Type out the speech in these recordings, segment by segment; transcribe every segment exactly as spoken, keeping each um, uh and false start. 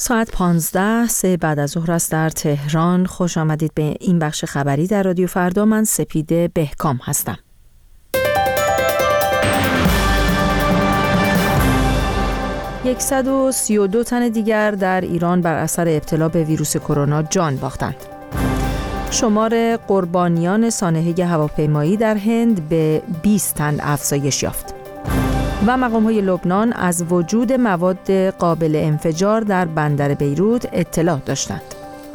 ساعت پانزده سه بعد از ظهر است در تهران. خوش آمدید به این بخش خبری در رادیو فردا. من سپیده بهکام هستم. صد و سی و دو تن دیگر در ایران بر اثر ابتلا به ویروس کرونا جان باختند. شمار قربانیان سانحه هواپیمایی در هند به بیست تن افزایش یافت. و مقام‌های لبنان از وجود مواد قابل انفجار در بندر بیروت اطلاع داشتند.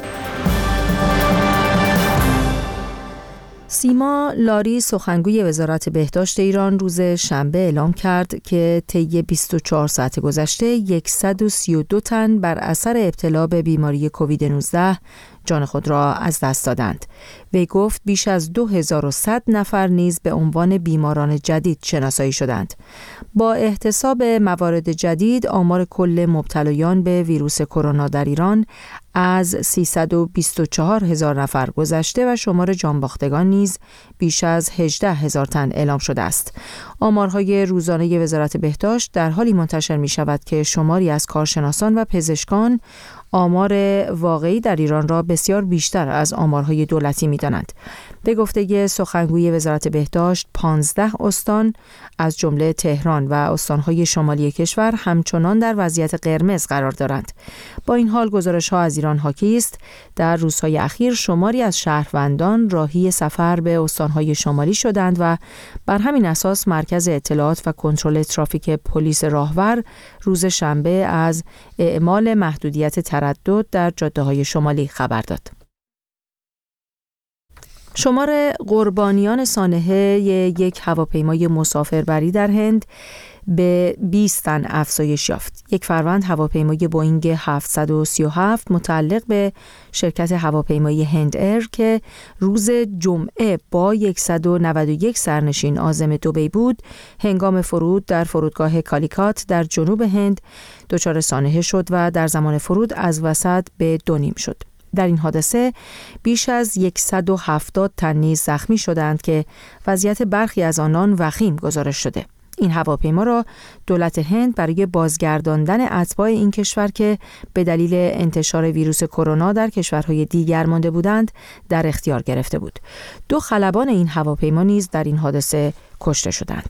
سیما لاری سخنگوی وزارت بهداشت ایران روز شنبه اعلام کرد که طی بیست و چهار ساعت گذشته صد و سی و دو تن بر اثر ابتلا به بیماری کووید نوزده جان خود را از دست دادند. وی گفت بیش از دو هزار و صد نفر نیز به عنوان بیماران جدید شناسایی شدند. با احتساب موارد جدید، آمار کل مبتلایان به ویروس کرونا در ایران از سیصد و بیست و چهار هزار نفر گذشته و شمار جانباختگان نیز بیش از هجده هزار تن اعلام شده است. آمارهای روزانه وزارت بهداشت در حالی منتشر می شود که شماری از کارشناسان و پزشکان آمار واقعی در ایران را بسیار بیشتر از آمارهای دولتی می دانند. به گفته سخنگوی وزارت بهداشت، پانزده استان از جمله تهران و استانهای شمالی کشور همچنان در وضعیت قرمز قرار دارند. با این حال گزارش‌ها از ایران حاکی است در روزهای اخیر شماری از شهروندان راهی سفر به استانهای شمالی شدند و بر همین اساس مرکز اطلاعات و کنترل ترافیک پلیس راهور روز شنبه از اعمال محدودیت تردد در جاده‌های شمالی خبر داد. شمار قربانیان سانحه یک هواپیمای مسافربری در هند به بیست تن افزایش یافت. یک فروند هواپیمای بوئینگ هفتصد و سی و هفت متعلق به شرکت هواپیمایی هند ایر که روز جمعه با صد و نود و یک سرنشین عازم دبی بود، هنگام فرود در فرودگاه کالیکات در جنوب هند دچار سانحه شد و در زمان فرود از وسط به دو نیم شد. در این حادثه بیش از صد و هفتاد تن نیز زخمی شدند که وضعیت برخی از آنان وخیم گزارش شده. این هواپیما را دولت هند برای بازگرداندن اتباع این کشور که به دلیل انتشار ویروس کرونا در کشورهای دیگر مانده بودند در اختیار گرفته بود. دو خلبان این هواپیما نیز در این حادثه کشته شدند.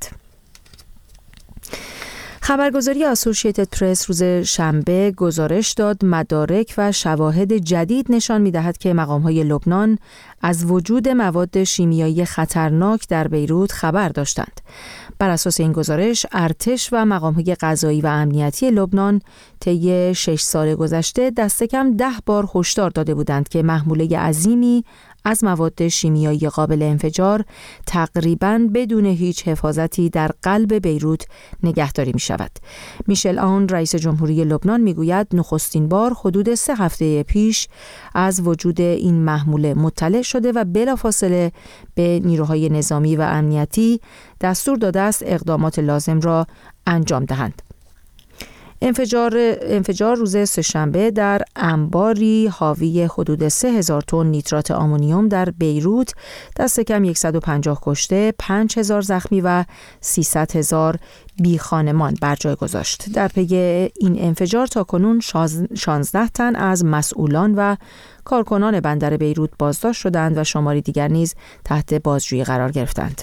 خبرگزاری اسوسییتد پرس روز شنبه گزارش داد مدارک و شواهد جدید نشان می‌دهد که مقام‌های لبنان از وجود مواد شیمیایی خطرناک در بیروت خبر داشتند. بر اساس این گزارش، ارتش و مقام‌های قضایی و امنیتی لبنان طی شش سال گذشته دست کم ده بار هشدار داده بودند که محموله عظیمی از مواد شیمیایی قابل انفجار تقریباً بدون هیچ حفاظتی در قلب بیروت نگهداری می شود. میشل آن رئیس جمهوری لبنان می گوید نخستین بار حدود سه هفته پیش از وجود این محموله مطلع شده و بلافاصله به نیروهای نظامی و امنیتی دستور داده است اقدامات لازم را انجام دهند. انفجار انفجار روز سه‌شنبه در انباری حاوی حدود سه هزار تن نیترات آمونیوم در بیروت دست کم صد و پنجاه کشته، پنج هزار زخمی و سیصد هزار بی خانمان بر جای گذاشت. در پی این انفجار تاکنون شانزده تن از مسئولان و کارکنان بندر بیروت بازداشت شدند و شماری دیگر نیز تحت بازجویی قرار گرفتند.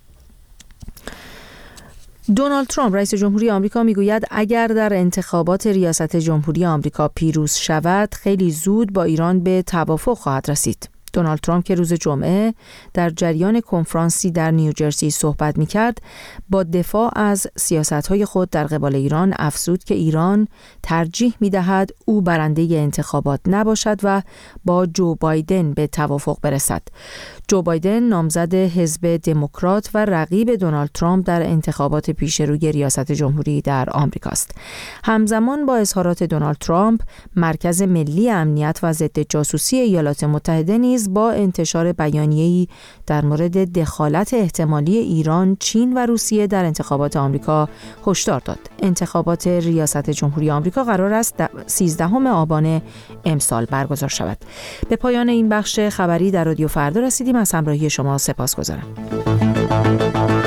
دونالد ترامپ رئیس جمهوری آمریکا میگوید اگر در انتخابات ریاست جمهوری آمریکا پیروز شود، خیلی زود با ایران به توافق خواهد رسید. دونالد ترامپ که روز جمعه در جریان کنفرانسی در نیوجرسی صحبت می‌کرد، با دفاع از سیاست‌های خود در قبال ایران افزود که ایران ترجیح می‌دهد او برنده انتخابات نباشد و با جو بایدن به توافق برسد. جو بایدن نامزد حزب دموکرات و رقیب دونالد ترامپ در انتخابات پیشروی ریاست جمهوری در آمریکا است. همزمان با اظهارات دونالد ترامپ، مرکز ملی امنیت و ضد جاسوسی ایالات متحده نیز با انتشار بیانیه‌ای در مورد دخالت احتمالی ایران، چین و روسیه در انتخابات آمریکا هشدار داد. انتخابات ریاست جمهوری آمریکا قرار است سیزدهم آبان امسال برگزار شود. به پایان این بخش خبری در رادیو فردا رسیدیم. از همراهی شما سپاسگزارم.